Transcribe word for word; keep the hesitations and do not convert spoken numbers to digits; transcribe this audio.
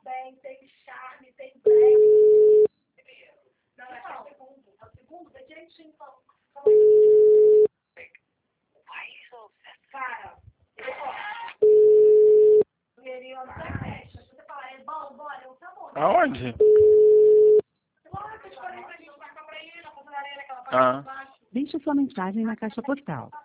bem, tem charme, tem black. Não, é o segundo. É o segundo, é direitinho. Calma aí. Cara, eu queria uma festa. Você fala, é bom, bora, eu tá bom. Aonde? Claro que eu te falei pra gente marcar pra ir na funcionaria naquela parte Ah. de baixo. Deixe sua mensagem na caixa postal.